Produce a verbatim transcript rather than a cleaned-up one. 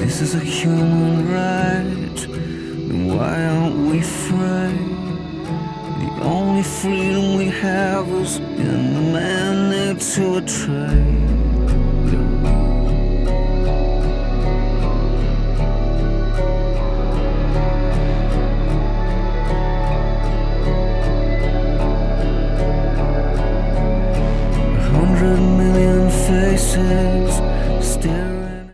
This is a human right, then why aren't we free? The only freedom we have is in the man next to a trade. A hundred million faces